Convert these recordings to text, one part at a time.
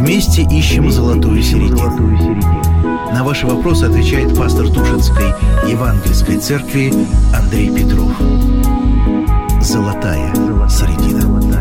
Вместе ищем золотую середину. На ваши вопросы отвечает пастор Тушинской Евангельской церкви Андрей Петров. Золотая середина.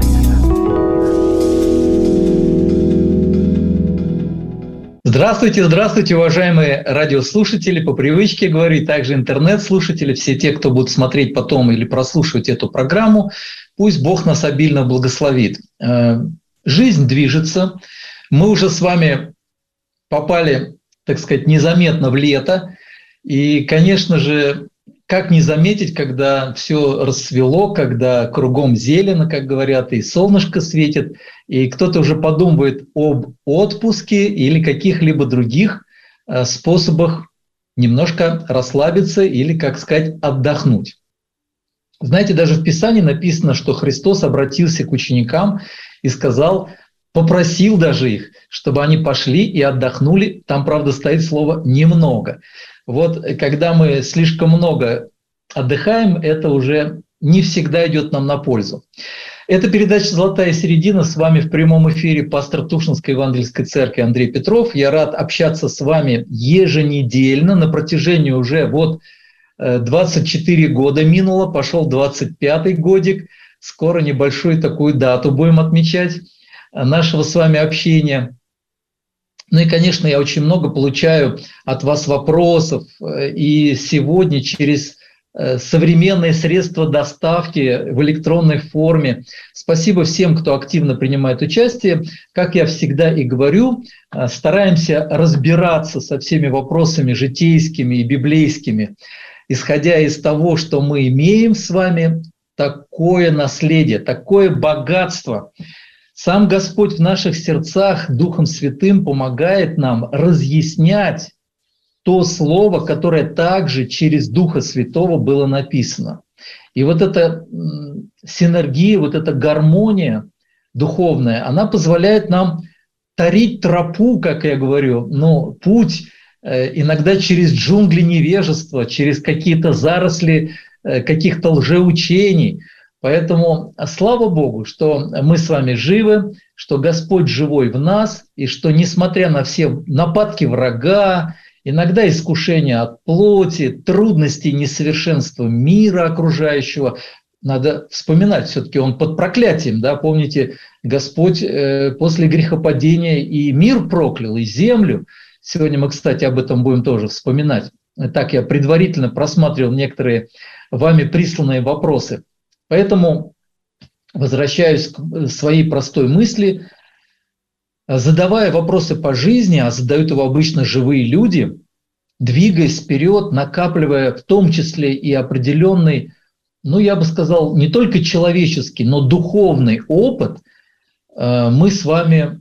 Здравствуйте, уважаемые радиослушатели, по привычке говорю, и также интернет-слушатели, все те, кто будут смотреть потом или прослушивать эту программу, пусть Бог нас обильно благословит. Жизнь движется, мы уже с вами попали, так сказать, незаметно в лето, и, конечно же, как не заметить, когда все расцвело, когда кругом зелено, как говорят, и солнышко светит, и кто-то уже подумывает об отпуске или каких-либо других способах немножко расслабиться или, как сказать, отдохнуть. Знаете, даже в Писании написано, что Христос обратился к ученикам и сказал, попросил даже их, чтобы они пошли и отдохнули. Там, правда, стоит слово «немного». Вот когда мы слишком много отдыхаем, это уже не всегда идет нам на пользу. Это передача «Золотая середина». С вами в прямом эфире пастор Тушинской Евангельской церкви Андрей Петров. Я рад общаться с вами еженедельно на протяжении уже 24 года минуло, пошел 25-й годик. Скоро небольшую такую дату будем отмечать нашего с вами общения. Ну и, конечно, я очень много получаю от вас вопросов. И сегодня через современные средства доставки в электронной форме. Спасибо всем, кто активно принимает участие. Как я всегда и говорю, стараемся разбираться со всеми вопросами житейскими и библейскими, исходя из того, что мы имеем с вами такое наследие, такое богатство. Сам Господь в наших сердцах Духом Святым помогает нам разъяснять то слово, которое также через Духа Святого было написано. И вот эта синергия, вот эта гармония духовная, она позволяет нам тарить тропу, как я говорю, путь иногда через джунгли невежества, через какие-то заросли каких-то лжеучений. Поэтому слава Богу, что мы с вами живы, что Господь живой в нас, и что, несмотря на все нападки врага, иногда искушения от плоти, трудности и несовершенства мира окружающего, надо вспоминать, все-таки он под проклятием, да, помните, Господь после грехопадения и мир проклял, и землю. Сегодня мы, кстати, об этом будем тоже вспоминать. Так я предварительно просматривал некоторые вами присланные вопросы. Поэтому возвращаюсь к своей простой мысли. Задавая вопросы по жизни, а задают его обычно живые люди, двигаясь вперед, накапливая в том числе и определенный, я бы сказал, не только человеческий, но духовный опыт, мы с вами,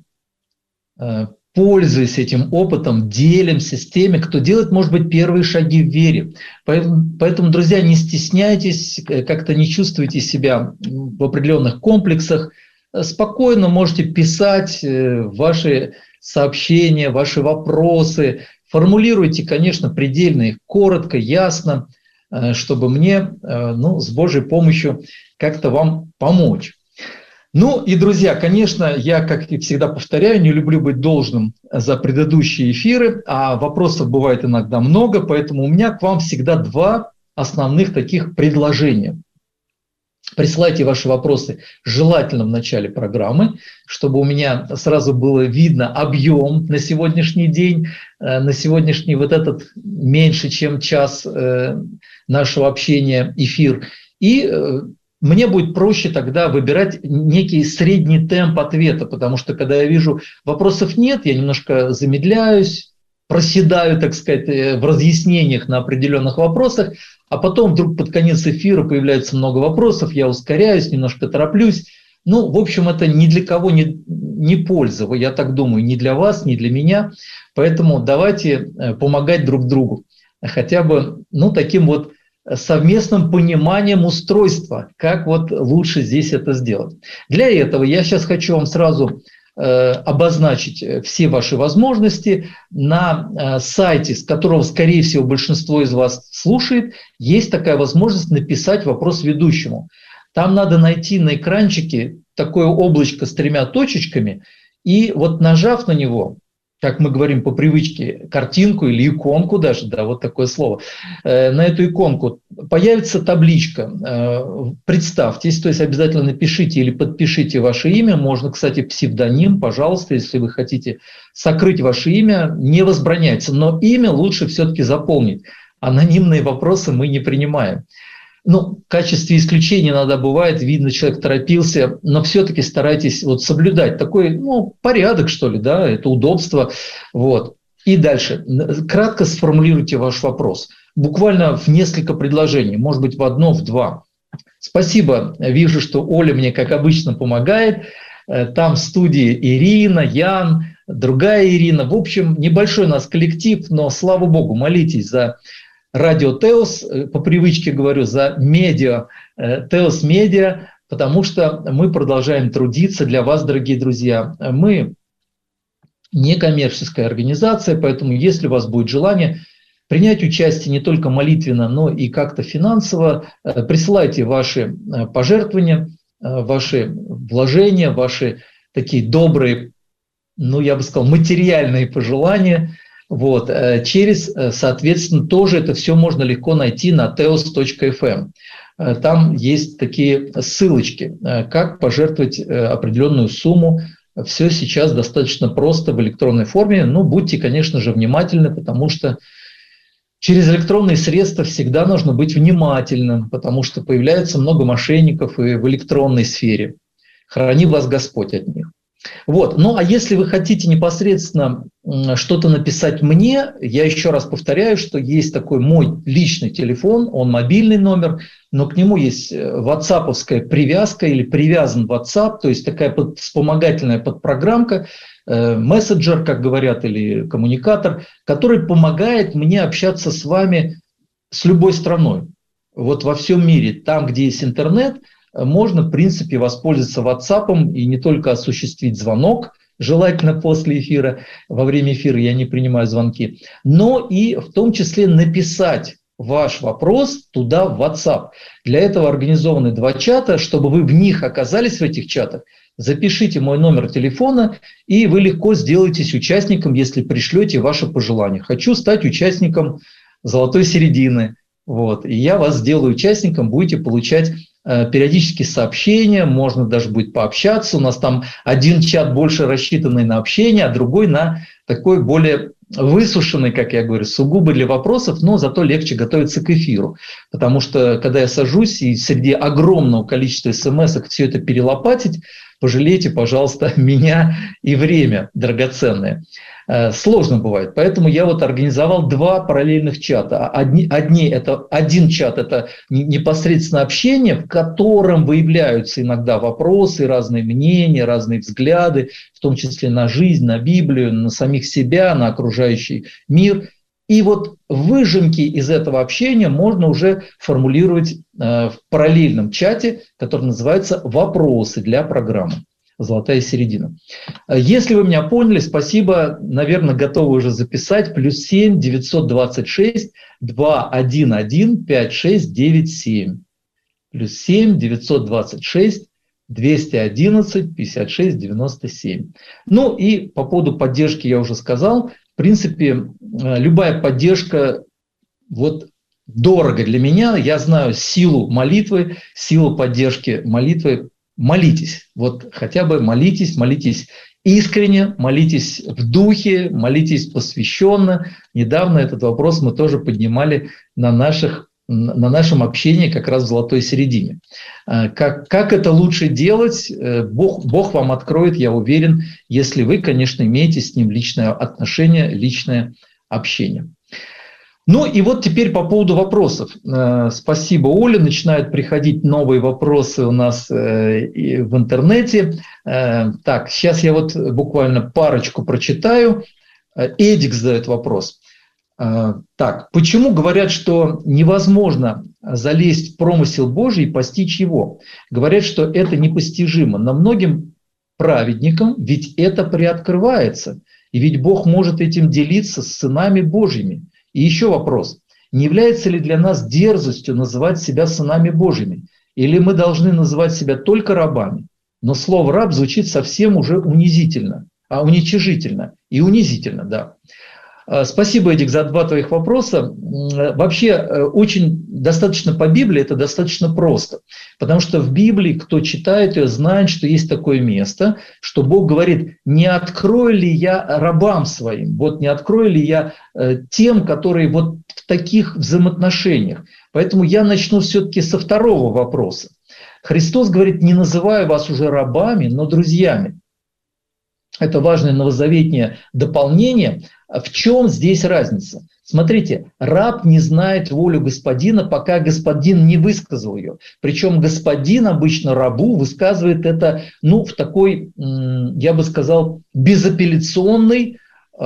пользуясь этим опытом, делимся с теми, кто делает, может быть, первые шаги в вере. Поэтому, друзья, не стесняйтесь, как-то не чувствуйте себя в определенных комплексах. Спокойно можете писать ваши сообщения, ваши вопросы. Формулируйте, конечно, предельно их коротко, ясно, чтобы мне, с Божьей помощью как-то вам помочь. И, друзья, конечно, я, как и всегда повторяю, не люблю быть должным за предыдущие эфиры, а вопросов бывает иногда много, поэтому у меня к вам всегда два основных таких предложения. Присылайте ваши вопросы желательно в начале программы, чтобы у меня сразу было видно объем на сегодняшний день, на сегодняшний вот этот меньше, чем час нашего общения эфир. И мне будет проще тогда выбирать некий средний темп ответа, потому что когда я вижу вопросов нет, я немножко замедляюсь, проседаю, так сказать, в разъяснениях на определенных вопросах, а потом вдруг под конец эфира появляется много вопросов, я ускоряюсь, немножко тороплюсь. В общем, это ни для кого не польза, я так думаю, ни для вас, ни для меня. Поэтому давайте помогать друг другу, хотя бы таким вот совместным пониманием устройства, как лучше здесь это сделать. Для этого я сейчас хочу вам сразу обозначить все ваши возможности. На сайте, с которого, скорее всего, большинство из вас слушает, есть такая возможность написать вопрос ведущему. Там надо найти на экранчике такое облачко с 3 точечками И вот нажав на него, как мы говорим по привычке, картинку или иконку даже, да, вот такое слово, на эту иконку появится табличка. Представьтесь, то есть обязательно напишите или подпишите ваше имя. Можно, кстати, псевдоним, пожалуйста, если вы хотите сокрыть ваше имя, не возбраняется. Но имя лучше все-таки заполнить. Анонимные вопросы мы не принимаем. Ну, в качестве исключения иногда бывает, видно, человек торопился, но все-таки старайтесь вот соблюдать такой, порядок, что ли, да, это удобство. Вот. И дальше. Кратко сформулируйте ваш вопрос. Буквально в несколько предложений, может быть, в одно, в два. Спасибо. Вижу, что Оля мне, как обычно, помогает. Там в студии Ирина, Ян, другая Ирина. В общем, небольшой у нас коллектив, но, слава богу, молитесь за Радио Теос, по привычке говорю, за медиа, Теос Медиа, потому что мы продолжаем трудиться для вас, дорогие друзья. Мы некоммерческая организация, поэтому если у вас будет желание принять участие не только молитвенно, но и как-то финансово, присылайте ваши пожертвования, ваши вложения, ваши такие добрые, я бы сказал, материальные пожелания. Вот, через, соответственно, тоже это все можно легко найти на teos.fm. Там есть такие ссылочки, как пожертвовать определенную сумму. Все сейчас достаточно просто в электронной форме. Будьте, конечно же, внимательны, потому что через электронные средства всегда нужно быть внимательным, потому что появляется много мошенников и в электронной сфере. Храни вас Господь от них. Вот. А если вы хотите непосредственно что-то написать мне, я еще раз повторяю, что есть такой мой личный телефон, он мобильный номер, но к нему есть ватсаповская привязка или привязан WhatsApp, то есть такая вспомогательная подпрограммка, мессенджер, как говорят, или коммуникатор, который помогает мне общаться с вами с любой страной. Вот во всем мире, там, где есть интернет, можно, в принципе, воспользоваться WhatsApp и не только осуществить звонок, желательно после эфира, во время эфира я не принимаю звонки, но и в том числе написать ваш вопрос туда, в WhatsApp. Для этого организованы 2 чата, чтобы вы в них оказались, в этих чатах. Запишите мой номер телефона, и вы легко сделаетесь участником, если пришлете ваше пожелание. Хочу стать участником «Золотой середины». Вот, и я вас сделаю участником, будете получать периодически сообщения, можно даже будет пообщаться. У нас там один чат больше рассчитанный на общение, а другой на такой более высушенный, как я говорю, сугубо для вопросов, но зато легче готовиться к эфиру. Потому что, когда я сажусь и среди огромного количества смс-ок все это перелопатить, пожалейте, пожалуйста, меня и время драгоценное. Сложно бывает. Поэтому я вот организовал 2 параллельных чата. Один чат – это непосредственно общение, в котором выявляются иногда вопросы, разные мнения, разные взгляды, в том числе на жизнь, на Библию, на самих себя, на окружающий мир. И вот выжимки из этого общения можно уже формулировать в параллельном чате, который называется «Вопросы для программы». «Золотая середина». Если вы меня поняли, спасибо. Наверное, готовы уже записать. +7 926 211 5697. +7 926 211 56 97. И по поводу поддержки я уже сказал. В принципе, любая поддержка дорого для меня. Я знаю силу молитвы, силу поддержки молитвы. Молитесь, хотя бы молитесь искренне, молитесь в духе, молитесь посвященно. Недавно этот вопрос мы тоже поднимали на нашем общении как раз в «Золотой середине». Как это лучше делать, Бог вам откроет, я уверен, если вы, конечно, имеете с Ним личное отношение, личное общение. И теперь по поводу вопросов. Спасибо, Оля. Начинают приходить новые вопросы у нас в интернете. Так, сейчас я буквально парочку прочитаю. Эдик задает вопрос. Так, почему говорят, что невозможно залезть в промысел Божий и постичь его? Говорят, что это непостижимо. Но многим праведникам ведь это приоткрывается. И ведь Бог может этим делиться с сынами Божьими. И еще вопрос. Не является ли для нас дерзостью называть себя сынами Божьими? Или мы должны называть себя только рабами? Но слово «раб» звучит совсем уже унизительно. уничижительно и унизительно, да. Спасибо, Эдик, за два твоих вопроса. Вообще, очень достаточно по Библии, это достаточно просто. Потому что в Библии, кто читает ее, знает, что есть такое место, что Бог говорит: не открою ли я рабам своим, вот не открою ли я тем, которые вот в таких взаимоотношениях. Поэтому я начну все-таки со второго вопроса. Христос говорит: не называю вас уже рабами, но друзьями. Это важное новозаветнее дополнение. В чем здесь разница? Смотрите, раб не знает волю господина, пока господин не высказал ее. Причем господин обычно рабу высказывает это, в такой, я бы сказал, безапелляционной,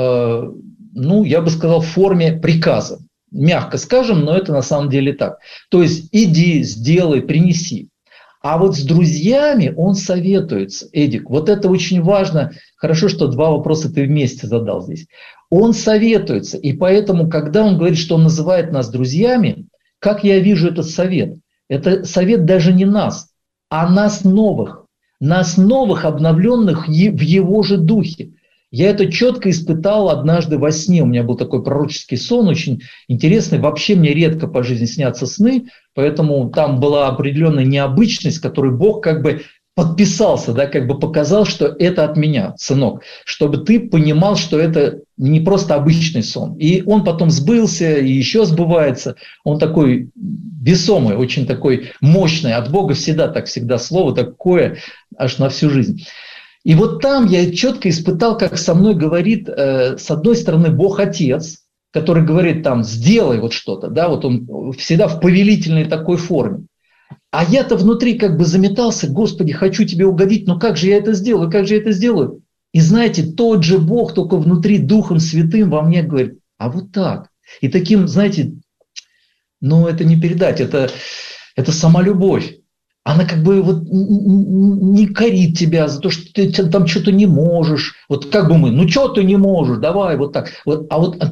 я бы сказал, форме приказа. Мягко скажем, но это на самом деле так. То есть иди, сделай, принеси. А вот с друзьями он советуется. Эдик, вот это очень важно. Хорошо, что два вопроса ты вместе задал здесь. Он советуется. И поэтому, когда он говорит, что он называет нас друзьями, как я вижу этот совет? Это совет даже не нас, а нас новых. Нас новых, обновленных в его же духе. Я это четко испытал однажды во сне. У меня был такой пророческий сон, очень интересный. Вообще мне редко по жизни снятся сны, поэтому там была определенная необычность, которую Бог как бы подписался, да, как бы показал, что это от меня, сынок, чтобы ты понимал, что это не просто обычный сон. И он потом сбылся, и еще сбывается. Он такой весомый, очень такой мощный. От Бога всегда слово такое, аж на всю жизнь. И вот там я четко испытал, как со мной говорит, с одной стороны, Бог Отец, который говорит там: сделай вот что-то, да, вот он всегда в повелительной такой форме. А я-то внутри как бы заметался: Господи, хочу тебе угодить, но как же я это сделаю, как же я это сделаю? И знаете, тот же Бог, только внутри Духом Святым во мне говорит: а вот так. И таким, знаете, это не передать, это сама любовь. Она как бы вот не корит тебя за то, что ты там что-то не можешь. Вот как бы мы: что ты не можешь, давай вот так. Вот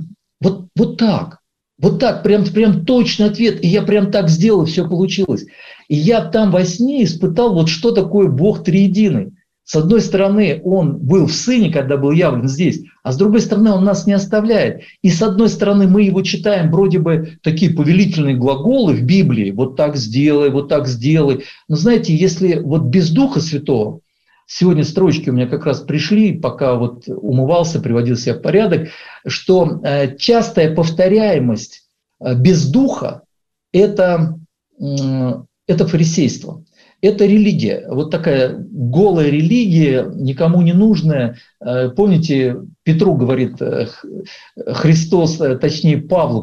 так. Вот так, прям точный ответ. И я прям так сделал, и все получилось. И я там во сне испытал, вот что такое Бог триединый. С одной стороны, Он был в Сыне, когда был явлен здесь, а с другой стороны, Он нас не оставляет. И с одной стороны, мы Его читаем, вроде бы такие повелительные глаголы в Библии: вот так сделай, вот так сделай. Но знаете, если вот без Духа Святого, сегодня строчки у меня как раз пришли, пока вот умывался, приводил себя в порядок, что частая повторяемость без Духа – это фарисейство. Это религия, вот такая голая религия, никому не нужная. Помните, Петру говорит Христос, точнее Павлу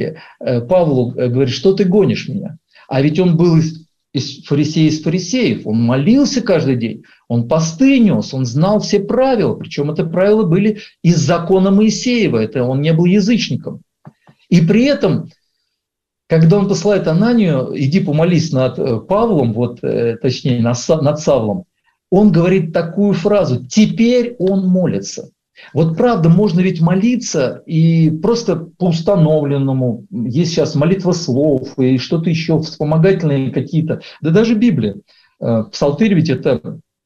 говорит: что ты гонишь меня? А ведь он был из фарисеев, он молился каждый день, он посты нес, он знал все правила, причем это правила были из закона Моисеева, это он не был язычником. И при этом, когда он посылает Ананию: иди помолись над Павлом, точнее над Савлом, он говорит такую фразу: теперь он молится. Вот правда, можно ведь молиться и просто по установленному. Есть сейчас молитва слов и что-то еще, вспомогательные какие-то. Да даже Библия. Псалтырь ведь это,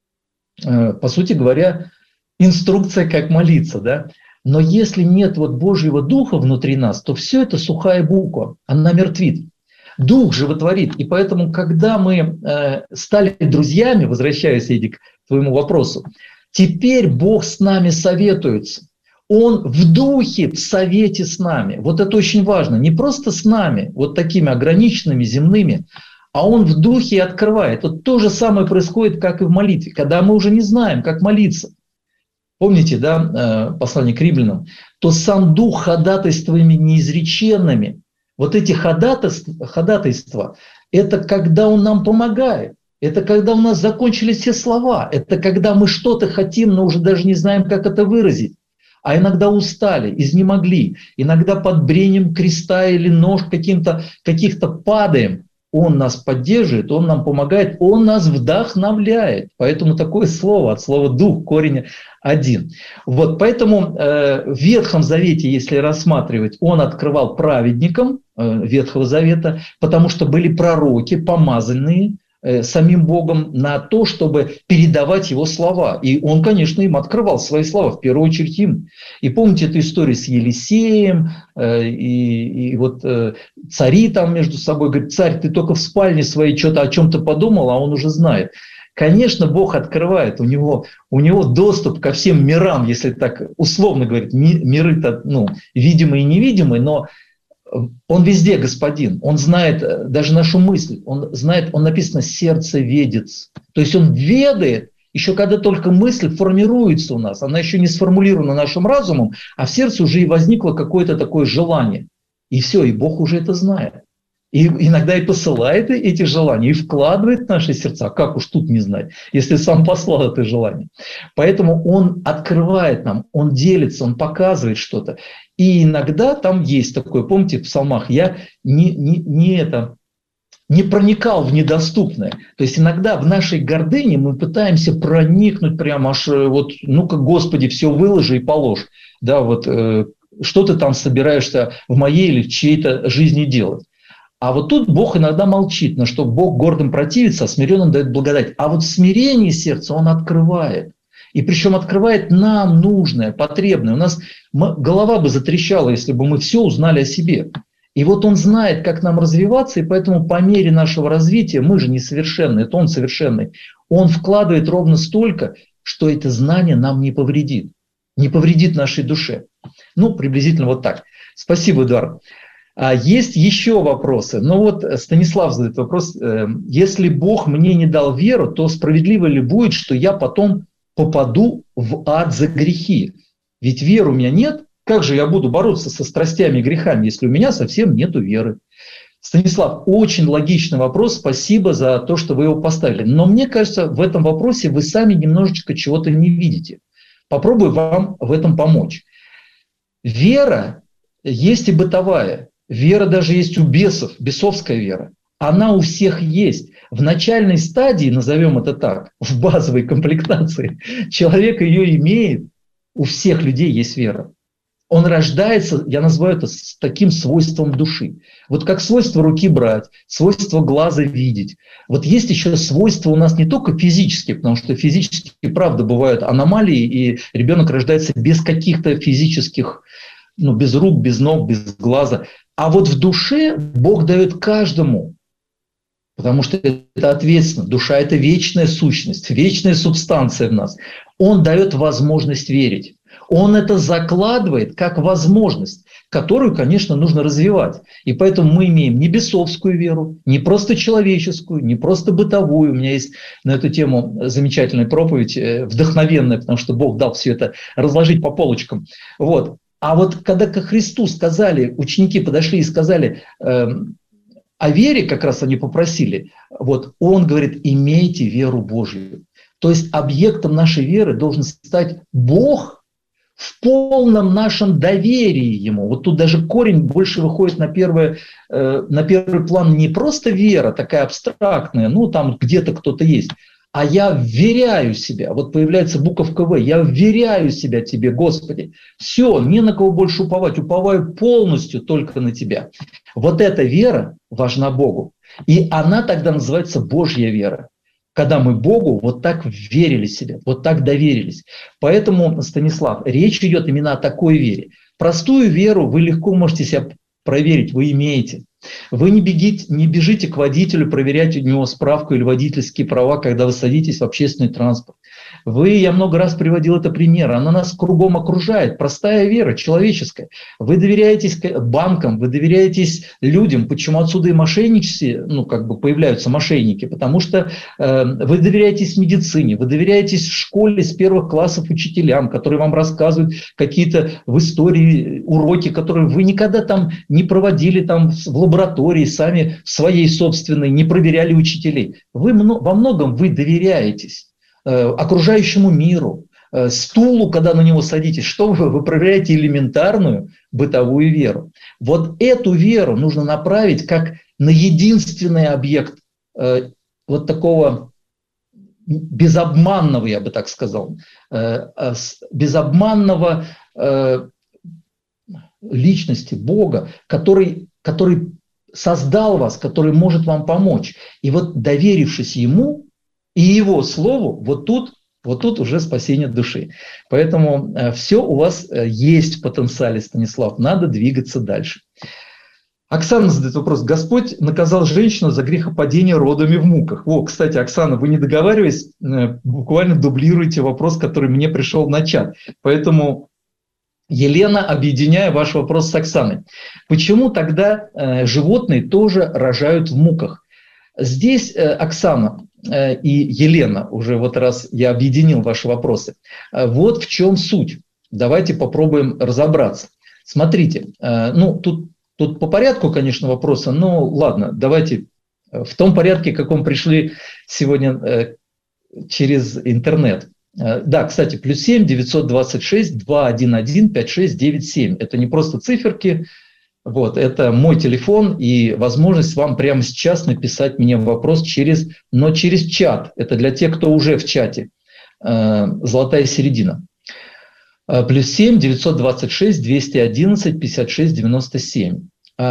по сути говоря, инструкция, как молиться, да? Но если нет Божьего Духа внутри нас, то все это сухая буква, она мертвит. Дух животворит. И поэтому, когда мы стали друзьями, возвращаясь, Эдик, к твоему вопросу, теперь Бог с нами советуется. Он в духе, в совете с нами. Вот это очень важно. Не просто с нами, вот такими ограниченными, земными, а Он в духе открывает. Вот то же самое происходит, как и в молитве, когда мы уже не знаем, как молиться. Помните, да, послание к римлянам? То сам Дух ходатайствами неизреченными. Вот эти ходатайства, это когда Он нам помогает. Это когда у нас закончились все слова. Это когда мы что-то хотим, но уже даже не знаем, как это выразить. А иногда устали, изнемогли. Иногда под бременем креста или нож каких-то падаем. Он нас поддерживает, Он нам помогает, Он нас вдохновляет. Поэтому такое слово, от слова «дух», корень один. Вот, поэтому в Ветхом Завете, если рассматривать, Он открывал праведникам Ветхого Завета, потому что были пророки, помазанные, самим Богом на то, чтобы передавать Его слова. И Он, конечно, им открывал свои слова, в первую очередь им. И помните эту историю с Елисеем, и вот цари там между собой говорят: царь, ты только в спальне своей что-то о чем-то подумал, а он уже знает. Конечно, Бог открывает, у него доступ ко всем мирам, если так условно говорить, миры-то видимые и невидимые, но Он везде господин, Он знает даже нашу мысль, Он знает, Он написано «сердцеведец». То есть Он ведает, еще когда только мысль формируется у нас, она еще не сформулирована нашим разумом, а в сердце уже и возникло какое-то такое желание. И все, и Бог уже это знает. И иногда и посылает эти желания, и вкладывает в наши сердца. Как уж тут не знать, если сам послал это желание. Поэтому Он открывает нам, Он делится, Он показывает что-то. И иногда там есть такое, помните, в псалмах, я не проникал в недоступное. То есть иногда в нашей гордыне мы пытаемся проникнуть прямо аж вот, ну-ка, Господи, все выложи и положь. Да, вот что ты там собираешься в моей или в чьей-то жизни делать. А вот тут Бог иногда молчит, на что Бог гордым противится, а смиренным дает благодать. А вот в смирении сердца Он открывает. И причем открывает нам нужное, потребное. У нас голова бы затрещала, если бы мы все узнали о себе. И вот Он знает, как нам развиваться, и поэтому по мере нашего развития, мы же несовершенны, это Он совершенный, Он вкладывает ровно столько, что это знание нам не повредит нашей душе. Ну, приблизительно вот так. Спасибо, Эдуард. Есть еще вопросы. Ну вот Станислав задает вопрос. Если Бог мне не дал веру, то справедливо ли будет, что я потом попаду в ад за грехи? Ведь веры у меня нет. Как же я буду бороться со страстями и грехами, если у меня совсем нету веры? Станислав, очень логичный вопрос. Спасибо за то, что вы его поставили. Но мне кажется, в этом вопросе вы сами немножечко чего-то не видите. Попробую вам в этом помочь. Вера есть и бытовая. Вера даже есть у бесов, бесовская вера. Она у всех есть. В начальной стадии, назовем это так, в базовой комплектации, человек ее имеет, у всех людей есть вера. Он рождается, я называю это таким свойством души. Вот как свойство руки брать, свойство глаза видеть. Вот есть еще свойства у нас не только физические, потому что физически, правда, бывают аномалии, и ребенок рождается без каких-то физических, без рук, без ног, без глаза. А вот в душе Бог дает каждому, потому что это ответственно. Душа – это вечная сущность, вечная субстанция в нас. Он дает возможность верить. Он это закладывает как возможность, которую, конечно, нужно развивать. И поэтому мы имеем не бесовскую веру, не просто человеческую, не просто бытовую. У меня есть на эту тему замечательная проповедь, вдохновенная, потому что Бог дал все это разложить по полочкам. Вот. А вот когда ко Христу сказали, ученики подошли и сказали о вере, как раз они попросили, вот Он говорит: имейте веру Божию. То есть объектом нашей веры должен стать Бог в полном нашем доверии Ему. Вот тут даже корень больше выходит на первый план не просто вера, такая абстрактная, там где-то кто-то есть, а я вверяю себя. Вот появляется буковка «В». Я вверяю себя Тебе, Господи. Все, не на кого больше уповать. Уповаю полностью только на Тебя. Вот эта вера важна Богу. И она тогда называется Божья вера. Когда мы Богу вот так верили себе, вот так доверились. Поэтому, Станислав, речь идет именно о такой вере. Простую веру вы легко можете себя проверить, вы имеете. Вы не бежите к водителю проверять у него справку или водительские права, когда вы садитесь в общественный транспорт. Я много раз приводил это пример, она нас кругом окружает, простая вера, человеческая. Вы доверяетесь банкам, вы доверяетесь людям. Почему отсюда и мошенничество, появляются мошенники? Потому что вы доверяетесь медицине, вы доверяетесь в школе с первых классов учителям, которые вам рассказывают какие-то в истории уроки, которые вы никогда там не проводили там в лаборатории, сами своей собственной, не проверяли учителей. Во многом вы доверяетесь окружающему миру, стулу, когда на него садитесь. Что вы проверяете? Элементарную бытовую веру. Вот эту веру нужно направить как на единственный объект вот такого безобманного, я бы так сказал, безобманного личности Бога, который создал вас, который может вам помочь. И вот доверившись ему и его слову, вот тут уже спасение души. Поэтому все у вас есть в потенциале, Станислав, надо двигаться дальше. Оксана задает вопрос. Господь наказал женщину за грехопадение родами в муках. О, кстати, Оксана, вы не договариваясь, буквально дублируете вопрос, который мне пришел на чат. Поэтому, Елена, объединяя ваш вопрос с Оксаной. Почему тогда животные тоже рожают в муках? Здесь, Оксана и Елена, уже вот раз я объединил ваши вопросы, вот в чем суть. Давайте попробуем разобраться. Смотрите, Тут по порядку, конечно, вопросы, но ладно, давайте в том порядке, каком пришли сегодня через интернет. Да, кстати, +7 926 211 5697. Это не просто циферки, вот, это мой телефон и возможность вам прямо сейчас написать мне вопрос через чат. Это для тех, кто уже в чате. Золотая середина. +7 926 211 56 97.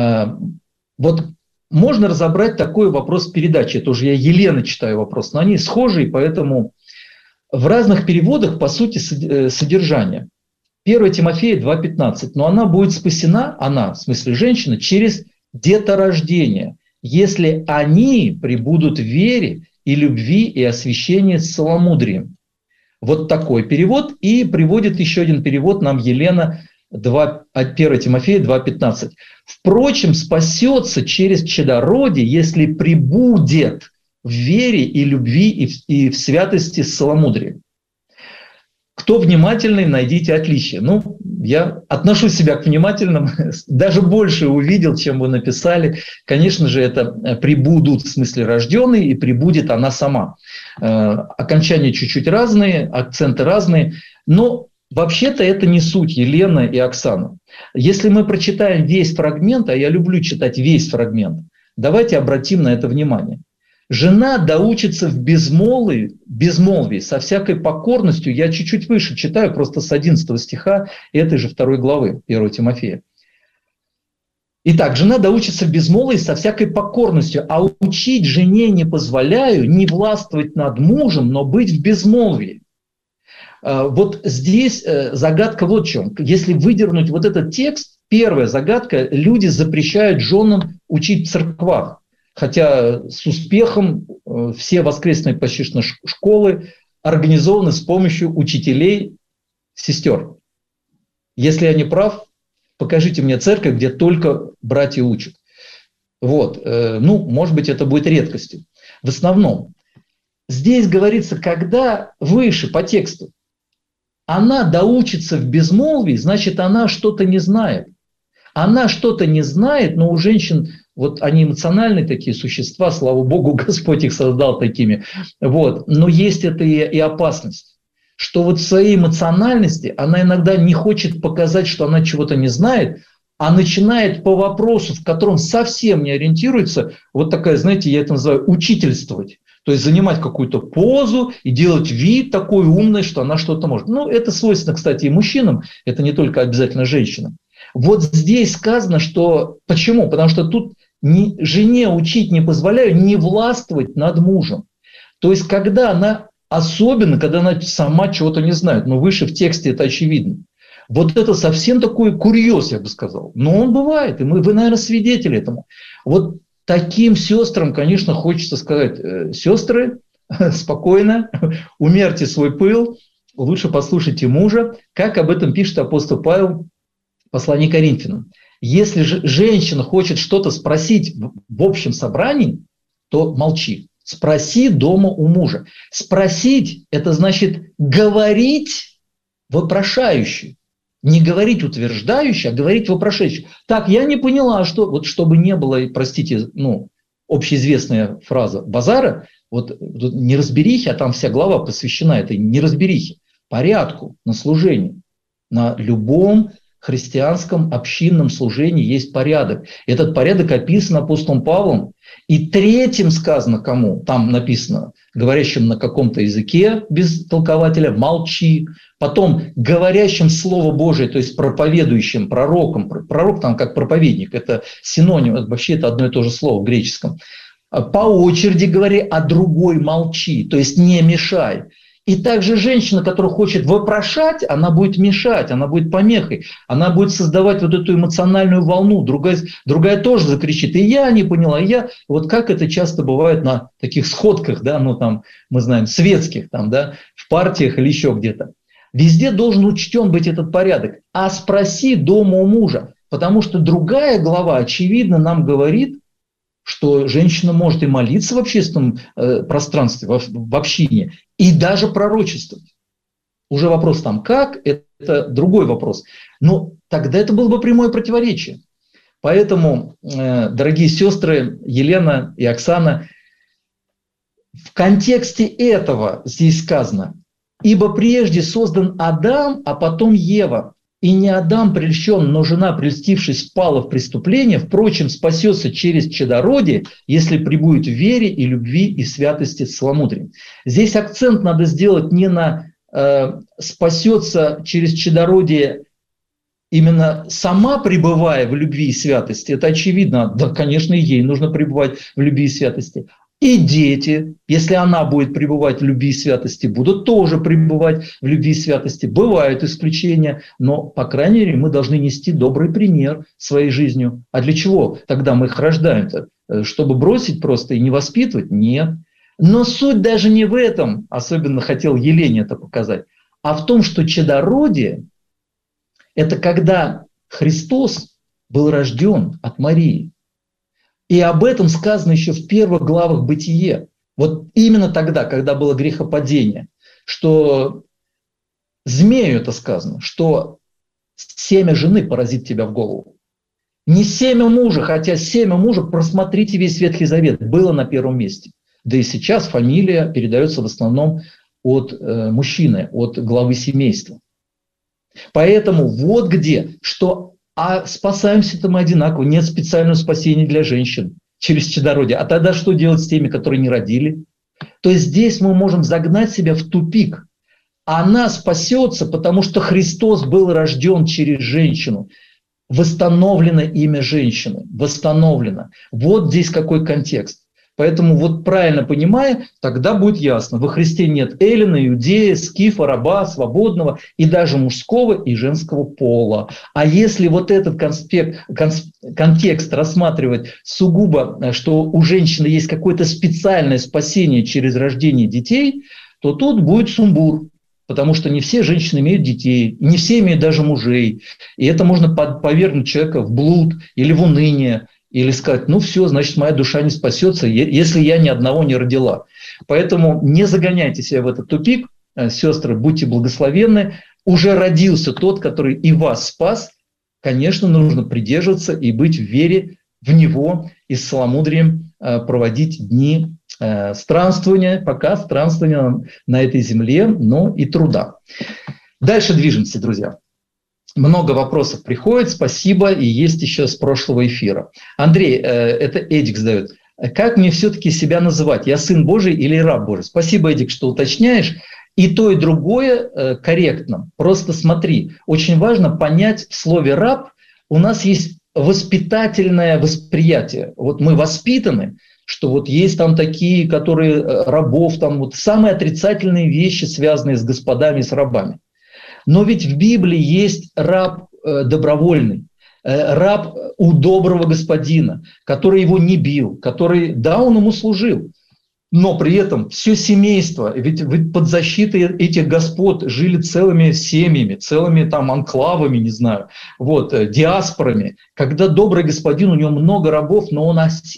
Вот можно разобрать такой вопрос в передаче. Это уже я Елены читаю вопрос, но они схожие, поэтому в разных переводах, по сути, содержание. 1 Тимофея 2,15. Но она будет спасена, она, в смысле женщина, через деторождение, если они пребудут в вере и любви и освящении с целомудрием. Вот такой перевод. И приводит еще один перевод нам Елена, 1 Тимофея 2,15. Впрочем, спасется через чадородие, если пребудет в вере и любви и в святости с целомудрием. Кто внимательный, найдите отличие. Ну, я отношу себя к внимательным, даже больше увидел, чем вы написали. Конечно же, это прибудут, в смысле рожденный, и прибудет она сама. Окончания чуть-чуть разные, акценты разные, но вообще-то это не суть Елена и Оксана. Если мы прочитаем весь фрагмент, а я люблю читать весь фрагмент, давайте обратим на это внимание. Жена доучится в безмолвии со всякой покорностью. Я чуть-чуть выше читаю, просто с 11 стиха этой же 2 главы 1 Тимофея. Итак, жена доучится в безмолвии со всякой покорностью, а учить жене не позволяю, не властвовать над мужем, но быть в безмолвии. Вот здесь загадка вот в чем. Если выдернуть вот этот текст, первая загадка, люди запрещают женам учить в церквах. Хотя с успехом все воскресные почти школы организованы с помощью учителей, сестер. Если я не прав, покажите мне церковь, где только братья учат. Вот. Может быть, это будет редкостью. В основном здесь говорится, когда выше по тексту она доучится в безмолвии, значит, она что-то не знает. Она что-то не знает, но у женщин, вот они эмоциональные такие существа, слава Богу, Господь их создал такими. Вот. Но есть это и опасность, что вот в своей эмоциональности она иногда не хочет показать, что она чего-то не знает, а начинает по вопросу, в котором совсем не ориентируется, вот такая, знаете, я это называю учительствовать. То есть занимать какую-то позу и делать вид такой умный, что она что-то может. Это свойственно, кстати, и мужчинам, это не только обязательно женщинам. Вот здесь сказано, что... Почему? Потому что тут жене учить не позволяю, не властвовать над мужем. То есть когда она, особенно когда она сама чего-то не знает, но выше в тексте это очевидно. Вот это совсем такой курьез, я бы сказал. Но он бывает, и вы, наверное, свидетели этому. Вот таким сестрам, конечно, хочется сказать: сестры, спокойно, умерьте свой пыл, лучше послушайте мужа, как об этом пишет апостол Павел в послании к Коринфянам. Если же женщина хочет что-то спросить в общем собрании, то молчи. Спроси дома у мужа. Спросить – это значит говорить вопрошающе. Не говорить утверждающе, а говорить вопрошающе. Так, я не поняла, что... Вот чтобы не было, простите, общеизвестная фраза базара, вот неразберихи, а там вся глава посвящена этой неразберихе, порядку на служении. На любом христианском общинном служении есть порядок. Этот порядок описан апостолом Павлом. И третьим сказано кому? Там написано говорящим на каком-то языке без толкователя, молчи. Потом говорящим Слово Божие, то есть проповедующим, пророком. Пророк там как проповедник, это синоним, вообще это одно и то же слово в греческом. По очереди говори, а другой молчи, то есть не мешай. И также женщина, которая хочет вопрошать, она будет мешать, она будет помехой, она будет создавать вот эту эмоциональную волну, другая тоже закричит, и я не поняла, и я. Вот как это часто бывает на таких сходках, да, ну там, мы знаем, светских, там, да, в партиях или еще где-то. Везде должен учтен быть этот порядок. А спроси дома у мужа, потому что другая глава, очевидно, нам говорит, что женщина может и молиться в общественном пространстве, в общине, и даже пророчествовать. Уже вопрос там как, это другой вопрос. Но тогда это было бы прямое противоречие. Поэтому, дорогие сестры Елена и Оксана, в контексте этого здесь сказано: «Ибо прежде создан Адам, а потом Ева. И не Адам прельщен, но жена, прельстившись, впала в преступление, впрочем, спасется через чадородие, если пребудет в вере и любви и святости с целомудрием». Здесь акцент надо сделать не на спасется через чадородие, именно сама пребывая в любви и святости. Это очевидно. Да, конечно, и ей нужно пребывать в любви и святости. И дети, если она будет пребывать в любви и святости, будут тоже пребывать в любви и святости. Бывают исключения, но, по крайней мере, мы должны нести добрый пример своей жизнью. А для чего тогда мы их рождаем-то? Чтобы бросить просто и не воспитывать? Нет. Но суть даже не в этом, особенно хотел Елене это показать, а в том, что чадородие – это когда Христос был рожден от Марии. И об этом сказано еще в первых главах Бытие. Вот именно тогда, когда было грехопадение, что змею это сказано, что семя жены поразит тебя в голову. Не семя мужа, хотя семя мужа, просмотрите весь Ветхий Завет, было на первом месте. Да и сейчас фамилия передается в основном от мужчины, от главы семейства. Поэтому вот где, что а спасаемся-то мы одинаково, нет специального спасения для женщин через чадородие. А тогда что делать с теми, которые не родили? То есть здесь мы можем загнать себя в тупик. Она спасется, потому что Христос был рожден через женщину. Восстановлено имя женщины, восстановлено. Вот здесь какой контекст. Поэтому вот правильно понимая, тогда будет ясно. Во Христе нет эллина, иудея, скифа, раба, свободного и даже мужского и женского пола. А если вот этот контекст рассматривать сугубо, что у женщины есть какое-то специальное спасение через рождение детей, то тут будет сумбур. Потому что не все женщины имеют детей, не все имеют даже мужей. И это можно повергнуть человека в блуд или в уныние. Или сказать, ну все, значит, моя душа не спасется, если я ни одного не родила. Поэтому не загоняйте себя в этот тупик, сестры, будьте благословенны. Уже родился тот, который и вас спас. Конечно, нужно придерживаться и быть в вере в Него и с целомудрием проводить дни странствования, пока странствования на этой земле, но и труда. Дальше движемся, друзья. Много вопросов приходит, спасибо, и есть еще с прошлого эфира. Андрей, это Эдик задает. Как мне все-таки себя называть? Я сын Божий или раб Божий? Спасибо, Эдик, что уточняешь. И то, и другое корректно. Просто смотри, очень важно понять в слове «раб» у нас есть воспитательное восприятие. Вот мы воспитаны, что вот есть там такие, которые рабов, там вот самые отрицательные вещи, связанные с господами, с рабами. Но ведь в Библии есть раб добровольный, раб у доброго господина, который его не бил, который, да, он ему служил, но при этом все семейство, ведь под защитой этих господ жили целыми семьями, целыми там анклавами, не знаю, вот, диаспорами. Когда добрый господин, у него много рабов, но он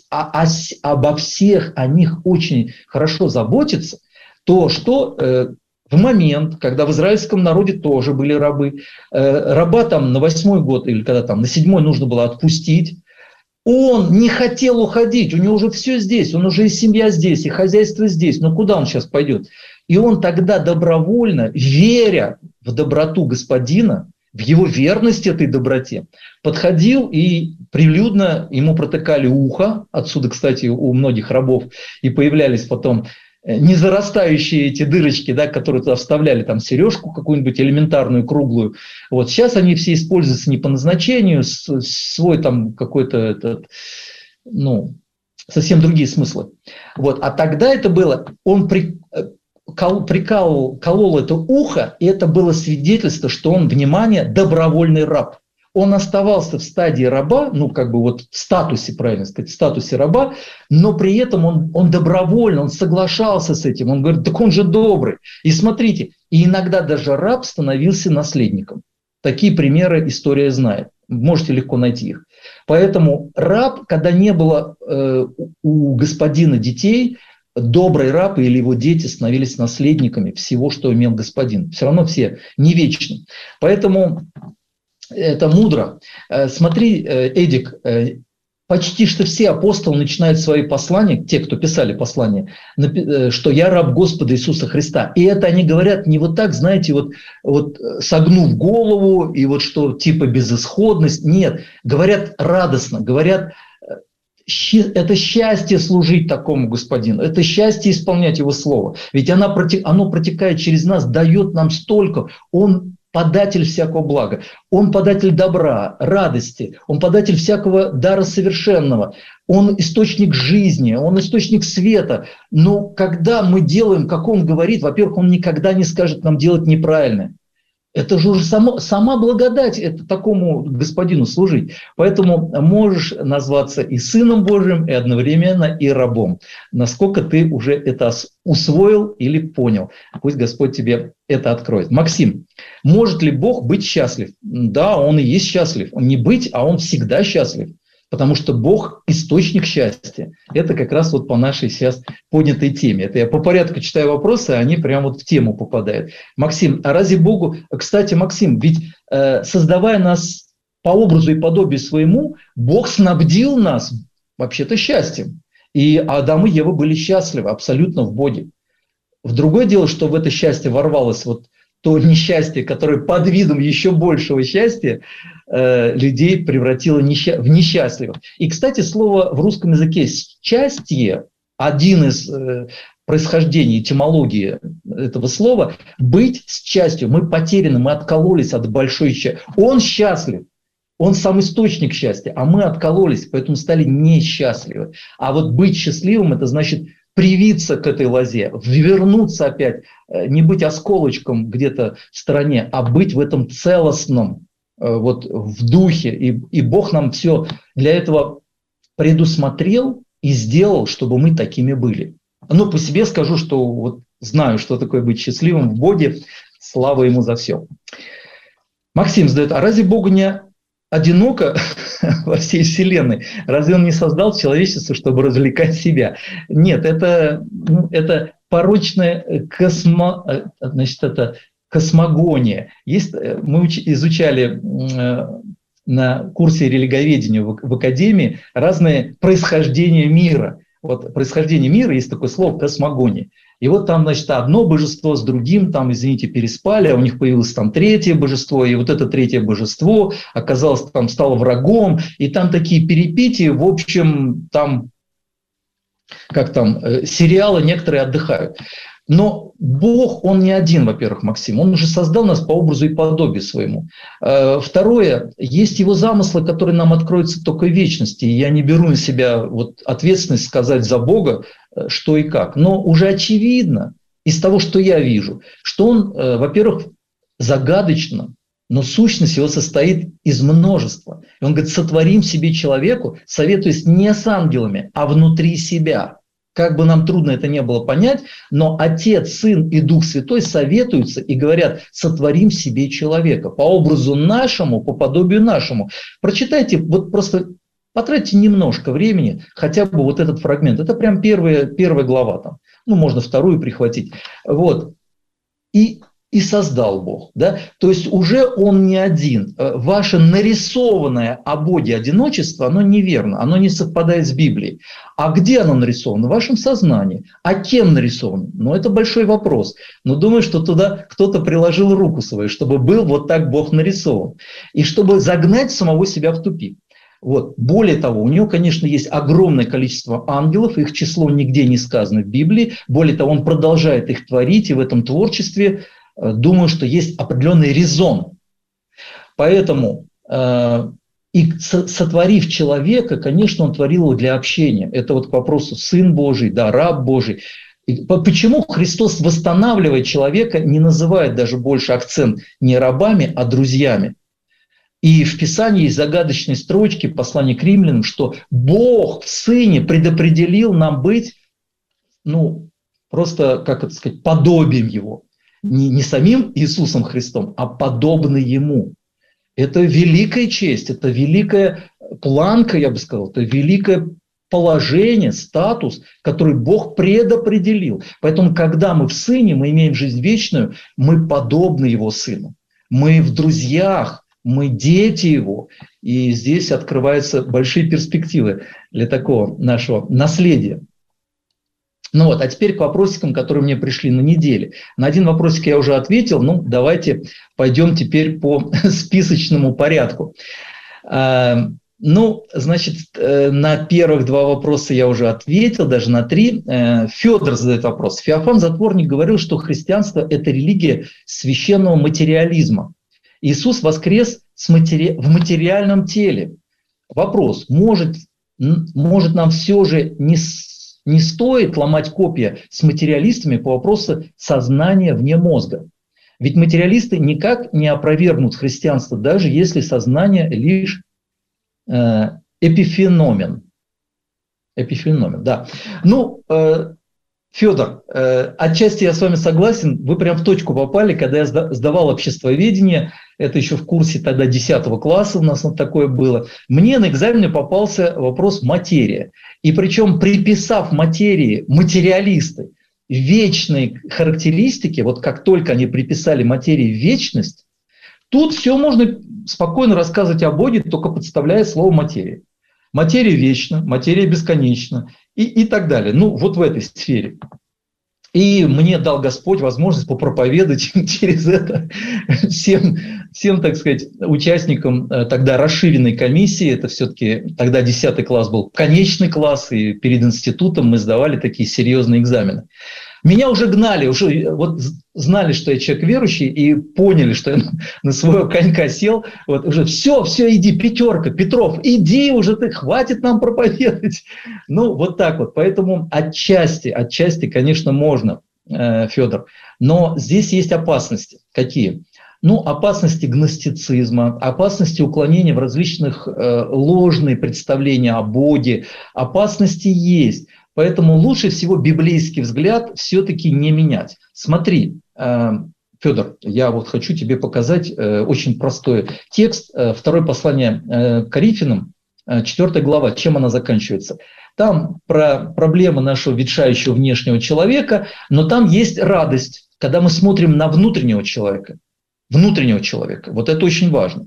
обо всех о них очень хорошо заботится, то что... В момент, когда в израильском народе тоже были рабы, раба там на 8-й год или когда там на 7-й нужно было отпустить, он не хотел уходить, у него уже все здесь, он уже и семья здесь, и хозяйство здесь, но куда он сейчас пойдет? И он тогда добровольно, веря в доброту господина, в его верность этой доброте, подходил и прилюдно ему протыкали ухо, отсюда, кстати, у многих рабов и появлялись потом не зарастающие эти дырочки, да, которые туда вставляли, там, сережку какую-нибудь элементарную, круглую. Вот сейчас они все используются не по назначению, свой там какой-то, совсем другие смыслы. Вот. А тогда это было, он колол это ухо, и это было свидетельство, что он, внимание, добровольный раб. Он оставался в стадии раба, в статусе, правильно сказать, в статусе раба, но при этом он добровольно, он соглашался с этим. Он говорит, так он же добрый. И смотрите, и иногда даже раб становился наследником. Такие примеры история знает. Можете легко найти их. Поэтому раб, когда не было у господина детей, добрый раб или его дети становились наследниками всего, что имел господин. Все равно все не вечны. Поэтому это мудро. Смотри, Эдик, почти что все апостолы начинают свои послания, те, кто писали послания, что «я раб Господа Иисуса Христа». И это они говорят не вот так, знаете, вот согнув голову, и вот что типа безысходность. Нет, говорят радостно, говорят, это счастье служить такому господину, это счастье исполнять его слово. Ведь оно протекает через нас, дает нам столько. Он податель всякого блага, он податель добра, радости, он податель всякого дара совершенного, он источник жизни, он источник света. Но когда мы делаем, как он говорит, во-первых, он никогда не скажет нам делать неправильно. Это же уже сама благодать это такому господину служить. Поэтому можешь назваться и сыном Божьим, и одновременно и рабом. Насколько ты уже это усвоил или понял. Пусть Господь тебе это откроет. Максим, может ли Бог быть счастлив? Да, Он и есть счастлив. Он не быть, а Он всегда счастлив. Потому что Бог – источник счастья. Это как раз вот по нашей сейчас поднятой теме. Это я по порядку читаю вопросы, а они прямо вот в тему попадают. Максим, а разве Богу… Кстати, Максим, ведь создавая нас по образу и подобию своему, Бог снабдил нас вообще-то счастьем. И Адам и Ева были счастливы абсолютно в Боге. В другое дело, что в это счастье ворвалось вот то несчастье, которое под видом еще большего счастья людей превратило в несчастливых. И, кстати, слово в русском языке «счастье», один из происхождений, этимологии этого слова, быть с счастью. Мы потеряны, мы откололись от большой счастья. Он счастлив, он сам источник счастья, а мы откололись, поэтому стали несчастливы. А вот быть счастливым – это значит привиться к этой лозе, вернуться опять, не быть осколочком где-то в стороне, а быть в этом целостном, вот в духе. И Бог нам все для этого предусмотрел и сделал, чтобы мы такими были. Ну, по себе скажу, что вот знаю, что такое быть счастливым в Боге. Слава Ему за все. Максим задает, а разве Богу не одиноко во всей Вселенной? Разве Он не создал человечество, чтобы развлекать себя? Нет, это порочная космогония. Мы изучали на курсе религоведения в академии разные происхождения мира. Вот происхождение мира, есть такое слово космогония. И вот там, значит, одно божество с другим, там, извините, переспали, а у них появилось там третье божество, и вот это третье божество оказалось там, стало врагом, и там такие перипетии, в общем, там, сериалы некоторые отдыхают. Но Бог, Он не один, во-первых, Максим, Он уже создал нас по образу и подобию своему. Второе, есть Его замыслы, которые нам откроются только в вечности. И я не беру на себя вот ответственность сказать за Бога, что и как. Но уже очевидно из того, что я вижу, что Он, во-первых, загадочно, но сущность Его состоит из множества. И Он говорит, сотворим себе человеку, советуясь не с ангелами, а внутри себя. Как бы нам трудно это не было понять, но Отец, Сын и Дух Святой советуются и говорят, сотворим себе человека по образу нашему, по подобию нашему. Прочитайте, вот просто потратьте немножко времени, хотя бы вот этот фрагмент. Это прям первая глава там. Ну, можно вторую прихватить. Вот. И создал Бог. Да? То есть уже Он не один. Ваше нарисованное о Боге одиночество, оно неверно, оно не совпадает с Библией. А где оно нарисовано? В вашем сознании. А кем нарисовано? Ну, это большой вопрос. Но думаю, что туда кто-то приложил руку свою, чтобы был вот так Бог нарисован. И чтобы загнать самого себя в тупик. Вот. Более того, у него, конечно, есть огромное количество ангелов, их число нигде не сказано в Библии. Более того, он продолжает их творить, и в этом творчестве, думаю, что есть определенный резон. Поэтому, и сотворив человека, конечно, он творил его для общения. Это вот к вопросу Сын Божий, да, раб Божий. И почему Христос, восстанавливая человека, не называет даже больше акцент не рабами, а друзьями? И в Писании есть загадочные строчки в послании к римлянам, что Бог в Сыне предопределил нам быть, просто, как это сказать, подобием Его. Не самим Иисусом Христом, а подобны Ему. Это великая честь, это великая планка, я бы сказал, это великое положение, статус, который Бог предопределил. Поэтому, когда мы в Сыне, мы имеем жизнь вечную, мы подобны Его Сыну. Мы в друзьях, мы дети Его. И здесь открываются большие перспективы для такого нашего наследия. А теперь к вопросикам, которые мне пришли на неделе. На один вопросик я уже ответил, давайте пойдем теперь по списочному порядку. На первых два вопроса я уже ответил, даже на 3. Федор задает вопрос. Феофан Затворник говорил, что христианство – это религия священного материализма. Иисус воскрес в материальном теле. Вопрос, может нам все же не стоит ломать копья с материалистами по вопросу сознания вне мозга? Ведь материалисты никак не опровергнут христианство, даже если сознание лишь эпифеномен. Эпифеномен, да. Федор, отчасти я с вами согласен. Вы прям в точку попали, когда я сдавал обществоведение. Это еще в курсе тогда 10 класса у нас такое было. Мне на экзамене попался вопрос материя. И причем, приписав материи материалисты вечные характеристики, вот как только они приписали материи вечность, тут все можно спокойно рассказывать о Боге, только подставляя слово материя. Материя вечна, материя бесконечна и так далее. Вот в этой сфере. И мне дал Господь возможность попроповедовать через это всем, так сказать, участникам тогда расширенной комиссии. Это все-таки тогда 10 класс был конечный класс, и перед институтом мы сдавали такие серьезные экзамены. Меня уже гнали, уже знали, что я человек верующий, и поняли, что я на своего конька сел. Уже все, иди, 5, Петров, иди уже, хватит нам проповедовать. Так вот. Поэтому отчасти, конечно, можно, Федор. Но здесь есть опасности. Какие? Опасности гностицизма, опасности уклонения в различных ложные представления о Боге. Опасности есть. Поэтому лучше всего библейский взгляд все-таки не менять. Смотри, Федор, я хочу тебе показать очень простой текст. Второе послание к Коринфянам, 4 глава. Чем она заканчивается? Там про проблемы нашего ветшающего внешнего человека, но там есть радость, когда мы смотрим на внутреннего человека. Вот это очень важно.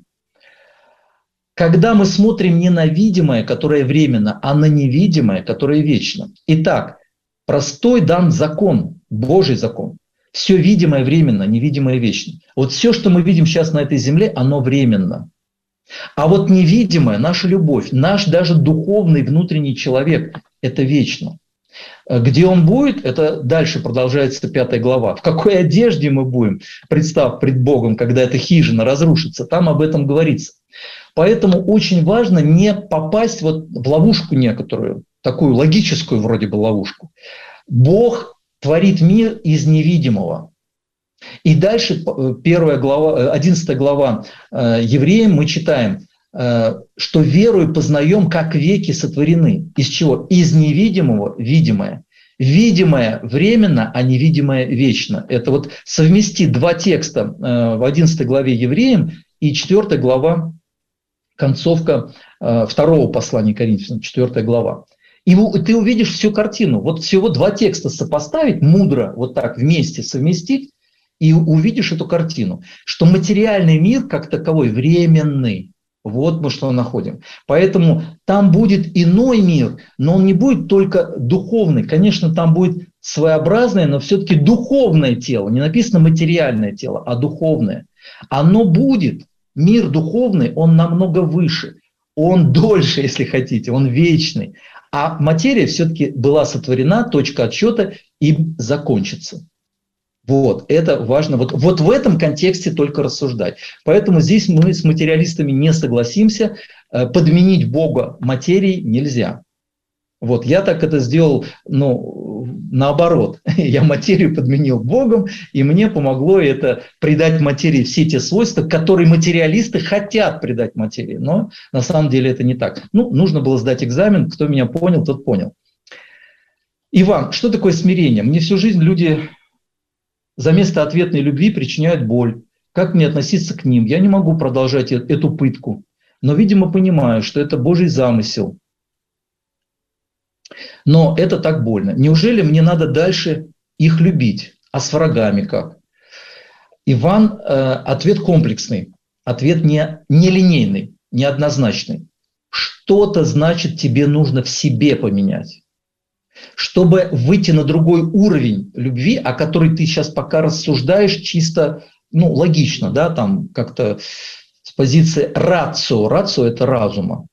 Когда мы смотрим не на видимое, которое временно, а на невидимое, которое вечно. Итак, простой дан закон, Божий закон. Все видимое временно, невидимое вечно. Все, что мы видим сейчас на этой земле, оно временно. А невидимое, наша любовь, наш даже духовный внутренний человек – это вечно. Где он будет, это дальше продолжается 5 глава. В какой одежде мы будем, представ пред Богом, когда эта хижина разрушится, там об этом говорится. Поэтому очень важно не попасть в ловушку некоторую, такую логическую вроде бы ловушку. Бог творит мир из невидимого. И дальше 11 глава Евреям мы читаем, что верою познаем, как веки сотворены. Из чего? Из невидимого видимое. Видимое временно, а невидимое вечно. Это совместить два текста в 11 главе Евреям и 4 глава, концовка 2 послания Коринфянам, 4 глава. И ты увидишь всю картину. Всего два текста сопоставить, мудро так вместе совместить, и увидишь эту картину, что материальный мир как таковой временный. Вот мы что находим. Поэтому там будет иной мир, но он не будет только духовный. Конечно, там будет своеобразное, но все-таки духовное тело. Не написано материальное тело, а духовное. Оно будет. Мир духовный, он намного выше. он дольше, если хотите, он вечный. А материя все-таки была сотворена, точка отсчета, и закончится. Вот, это важно. Вот в этом контексте только рассуждать. Поэтому здесь мы с материалистами не согласимся. Подменить Бога материей нельзя. Вот, я так это сделал, наоборот. Я материю подменил Богом, и мне помогло это придать материи все те свойства, которые материалисты хотят придать материи. Но на самом деле это не так. Нужно было сдать экзамен. Кто меня понял, тот понял. Иван, что такое смирение? Мне всю жизнь люди за место ответной любви причиняют боль. Как мне относиться к ним? Я не могу продолжать эту пытку. Но, видимо, понимаю, что это Божий замысел. Но это так больно. Неужели мне надо дальше их любить? А с врагами как? Иван, ответ комплексный. Ответ не линейный, неоднозначный. Что-то, значит, тебе нужно в себе поменять. Чтобы выйти на другой уровень любви, о которой ты сейчас пока рассуждаешь чисто, логично, да, там как-то с позиции рацио. Рацио – это разума.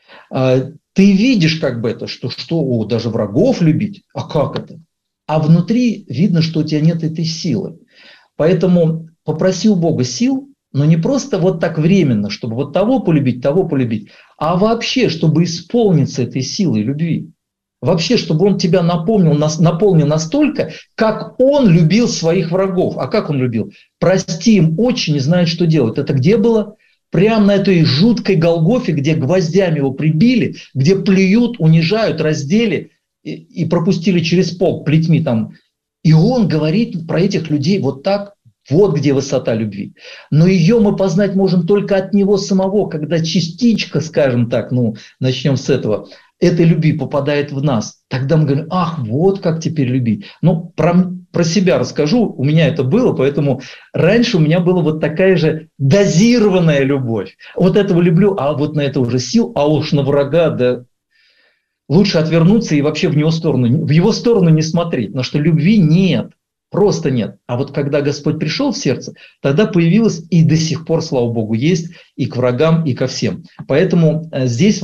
Ты видишь как бы это, что даже врагов любить, а как это? А внутри видно, что у тебя нет этой силы. Поэтому попроси у Бога сил, но не просто вот так временно, чтобы вот того полюбить, а вообще, чтобы исполниться этой силой любви. Вообще, чтобы он тебя наполнил настолько, как он любил своих врагов. А как он любил? Прости им очень, не знают, что делать. Это где было? Прямо на этой жуткой Голгофе, где гвоздями его прибили, где плюют, унижают, раздели и пропустили через пол плетьми там. И он говорит про этих людей вот так. Вот где высота любви. Но ее мы познать можем только от него самого, когда частичка, скажем так, начнем с этого, этой любви попадает в нас. Тогда мы говорим, ах, вот как теперь любить. Про себя расскажу, у меня это было, поэтому раньше у меня была вот такая же дозированная любовь. Вот этого люблю, а вот на это уже сил, а уж на врага, да, лучше отвернуться и вообще в его сторону не смотреть, потому что любви нет. Просто нет. А вот когда Господь пришел в сердце, тогда появилось и до сих пор, слава Богу, есть и к врагам, и ко всем. Поэтому здесь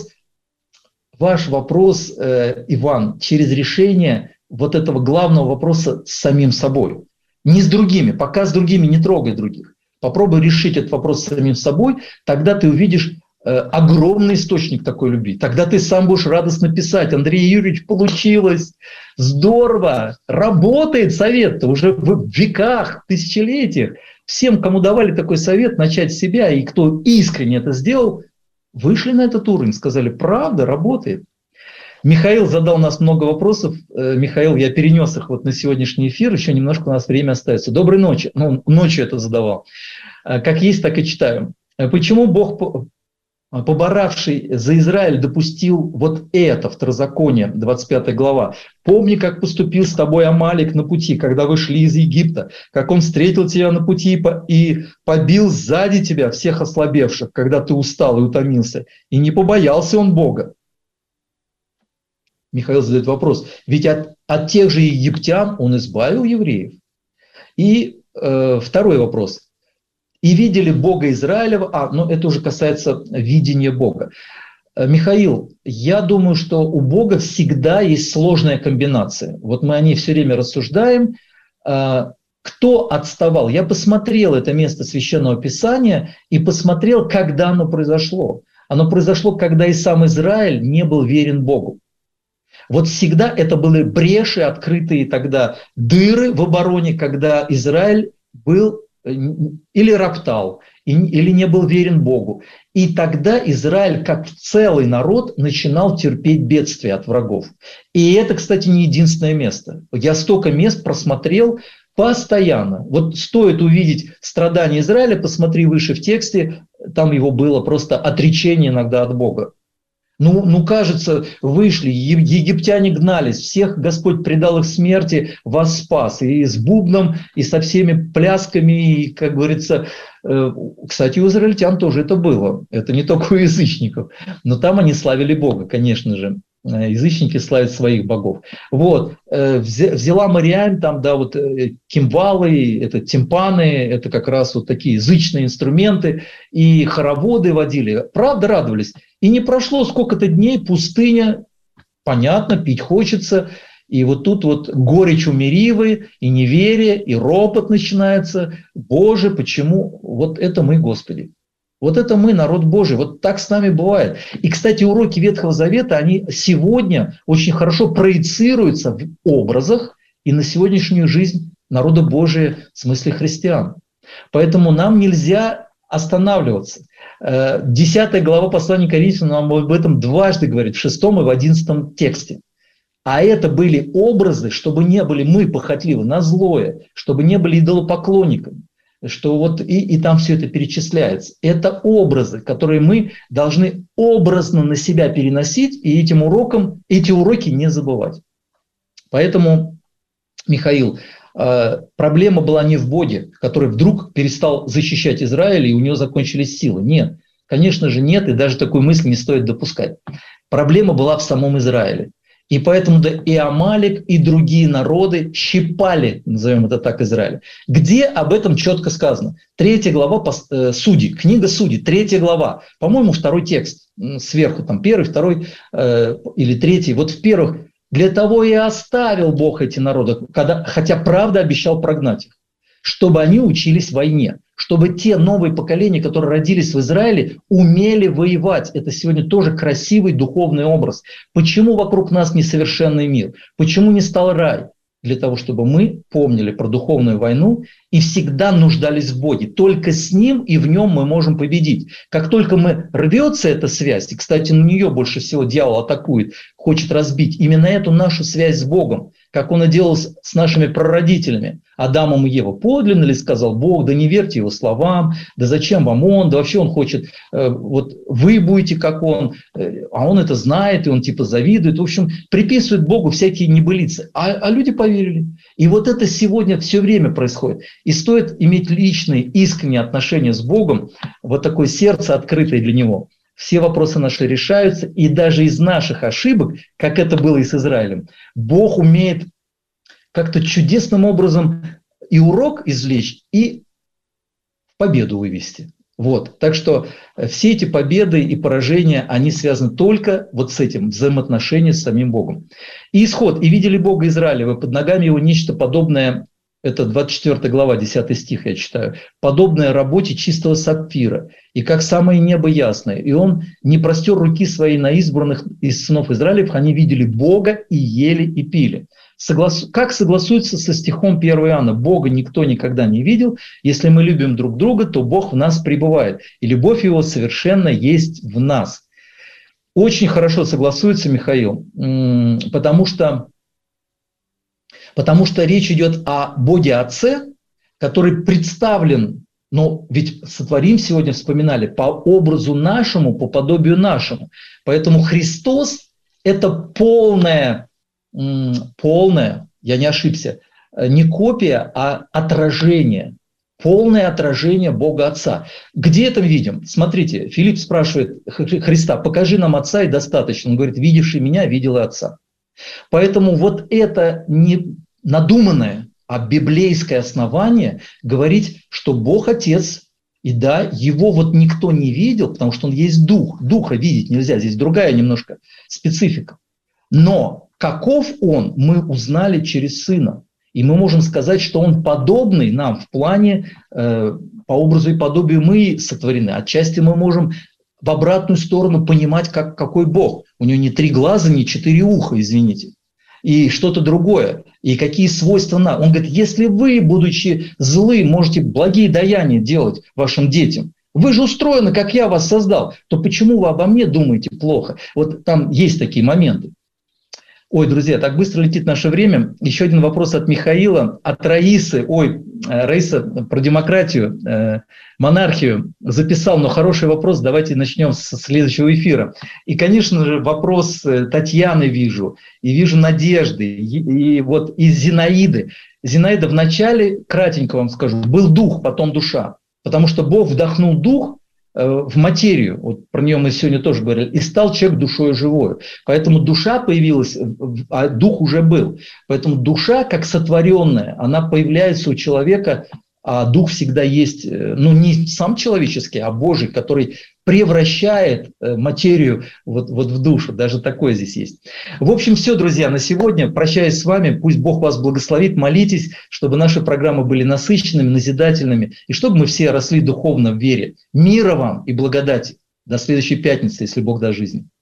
ваш вопрос, Иван, через решение вот этого главного вопроса с самим собой. Не с другими. Пока с другими не трогай других. Попробуй решить этот вопрос с самим собой, тогда ты увидишь огромный источник такой любви. Тогда ты сам будешь радостно писать: Андрей Юрьевич, получилось, здорово, работает совет-то уже в веках, тысячелетиях. Всем, кому давали такой совет, начать с себя, и кто искренне это сделал, вышли на этот уровень, сказали: правда, работает. Михаил задал у нас много вопросов. Михаил, я перенес их на сегодняшний эфир, еще немножко у нас время остается. Доброй ночи. Ночью это задавал. Как есть, так и читаю. Почему Бог, поборавший за Израиль, допустил вот это, Второзаконие, 25 глава. «Помни, как поступил с тобой Амалик на пути, когда вы шли из Египта, как он встретил тебя на пути и побил сзади тебя всех ослабевших, когда ты устал и утомился, и не побоялся он Бога». Михаил задает вопрос. Ведь от тех же египтян он избавил евреев. И второй вопрос. И видели Бога Израилева, это уже касается видения Бога. Михаил, я думаю, что у Бога всегда есть сложная комбинация. Вот мы о ней все время рассуждаем. Кто отставал? Я посмотрел это место Священного Писания и посмотрел, когда оно произошло. Оно произошло, когда и сам Израиль не был верен Богу. Вот всегда это были бреши, открытые тогда дыры в обороне, когда Израиль был или роптал, или не был верен Богу. И тогда Израиль, как целый народ, начинал терпеть бедствия от врагов. И это, кстати, не единственное место. Я столько мест просмотрел постоянно. Вот стоит увидеть страдания Израиля, посмотри выше в тексте, там его было просто отречение иногда от Бога. Кажется, вышли, египтяне гнались, всех Господь предал их смерти, вас спас. И с бубном, и со всеми плясками, и, как говорится, кстати, у израильтян тоже это было. Это не только у язычников. Но там они славили Бога, конечно же. Язычники славят своих богов. Взяла Мариам, там, кимвалы, это тимпаны, это как раз вот такие язычные инструменты, и хороводы водили. Правда, радовались. И не прошло сколько-то дней, пустыня, понятно, пить хочется, и вот тут вот горечь умеривы, и неверие, и ропот начинается. Боже, почему? Вот это мы, Господи. Вот это мы, народ Божий. Вот так с нами бывает. И, кстати, уроки Ветхого Завета, они сегодня очень хорошо проецируются в образах и на сегодняшнюю жизнь народа Божия, в смысле христиан. Поэтому нам нельзя останавливаться. 10 глава послания Коринфянам нам об этом дважды говорит, в 6 и в 11 тексте. А это были образы, чтобы не были мы похотливы на злое, чтобы не были идолопоклонниками, что вот и там все это перечисляется. Это образы, которые мы должны образно на себя переносить и эти уроки не забывать. Поэтому, Михаил, проблема была не в Боге, который вдруг перестал защищать Израиль, и у него закончились силы. Нет, конечно же нет, и даже такую мысль не стоит допускать. Проблема была в самом Израиле. И поэтому да, и Амалик, и другие народы щипали, назовем это так, Израиль. Где об этом четко сказано? 3 глава Судей, книга Судей, 3 глава. По-моему, 2 текст сверху, там 1, 2 или 3. Вот в первых. Для того и оставил Бог эти народы, хотя правда обещал прогнать их, чтобы они учились войне, чтобы те новые поколения, которые родились в Израиле, умели воевать. Это сегодня тоже красивый духовный образ. Почему вокруг нас несовершенный мир? Почему не стал рай? Для того, чтобы мы помнили про духовную войну и всегда нуждались в Боге. Только с Ним и в Нем мы можем победить. Как только рвется эта связь, и, кстати, на нее больше всего дьявол атакует, хочет разбить именно эту нашу связь с Богом, как он и делал с нашими прародителями, Адамом и Евой. Подлинно ли сказал Бог, да не верьте его словам, да зачем вам он, да вообще он хочет, вот вы будете как он, а он это знает, и он типа завидует. В общем, приписывает Богу всякие небылицы. А люди поверили. И вот это сегодня все время происходит. И стоит иметь личные, искренние отношения с Богом, вот такое сердце открытое для Него. Все вопросы наши решаются, и даже из наших ошибок, как это было и с Израилем, Бог умеет как-то чудесным образом и урок извлечь, и победу вывести. Вот. Так что все эти победы и поражения, они связаны только вот с этим взаимоотношением с самим Богом. И исход. «И видели Бога Израилева, под ногами его нечто подобное». Это 24 глава, 10 стих я читаю. «Подобное работе чистого сапфира, и как самое небо ясное. И он не простер руки своей на избранных из сынов Израилевых, они видели Бога и ели и пили». Как согласуется со стихом 1 Иоанна? «Бога никто никогда не видел. Если мы любим друг друга, то Бог в нас пребывает, и любовь Его совершенно есть в нас». Очень хорошо согласуется, Михаил, потому что речь идет о Боге Отце, который представлен, но ведь сотворим сегодня, вспоминали, по образу нашему, по подобию нашему. Поэтому Христос – это полная, я не ошибся, не копия, а отражение, полное отражение Бога Отца. Где это видим? Смотрите, Филипп спрашивает Христа: «Покажи нам Отца, и достаточно». Он говорит: «Видевший меня, видел и Отца». Поэтому вот это не надуманное, а библейское основание говорить, что Бог Отец, и да, Его вот никто не видел, потому что Он есть Дух. Духа видеть нельзя, здесь другая немножко специфика. Но каков Он, мы узнали через Сына. И мы можем сказать, что Он подобный нам в плане, по образу и подобию мы сотворены. Отчасти мы можем в обратную сторону понимать, какой Бог. У Него не 3 глаза, не 4 уха, извините. И что-то другое. И какие свойства нам. Он говорит: если вы, будучи злы, можете благие даяния делать вашим детям, вы же устроены, как я вас создал, то почему вы обо мне думаете плохо? Вот там есть такие моменты. Ой, друзья, так быстро летит наше время. Еще один вопрос от Михаила, от Раисы. Ой, Раиса про демократию, монархию записал, но хороший вопрос. Давайте начнем с следующего эфира. И, конечно же, вопрос Татьяны вижу, и вижу Надежды, и вот из Зинаиды. Зинаида, вначале, кратенько вам скажу, был дух, потом душа. Потому что Бог вдохнул дух в материю, вот про нее мы сегодня тоже говорили, и стал человек душою живою. Поэтому душа появилась, а дух уже был. Поэтому душа, как сотворенная, она появляется у человека, а дух всегда есть, ну не сам человеческий, а Божий, который превращает материю вот в душу. Даже такое здесь есть. В общем, все, друзья, на сегодня. Прощаюсь с вами. Пусть Бог вас благословит. Молитесь, чтобы наши программы были насыщенными, назидательными, и чтобы мы все росли духовно в вере. Мира вам и благодати. До следующей пятницы, если Бог даст жизни.